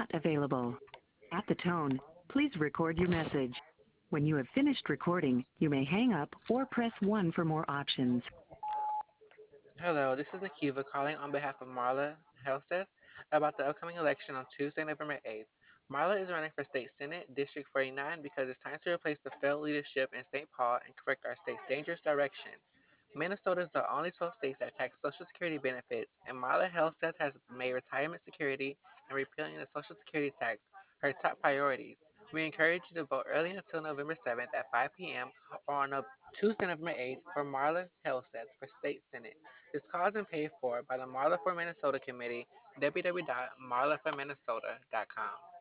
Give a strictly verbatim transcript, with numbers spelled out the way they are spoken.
not available. At the tone, please record your message. When you have finished recording, you may hang up or press one for more options. Hello, this is Nikiva calling on behalf of Marla Helseth about the upcoming election on Tuesday, November eighth. Marla is running for State Senate, District forty-nine, because it's time to replace the failed leadership in Saint Paul and correct our state's dangerous direction. Minnesota is the only twelve states that tax Social Security benefits, and Marla Helseth has made retirement security and repealing the Social Security tax her top priorities. We encourage you to vote early until November seventh at five p m or on a Tuesday, November eighth for Marla Helseth for State Senate. This cause is paid for by the Marla for Minnesota Committee, w w w dot marla for minnesota dot com.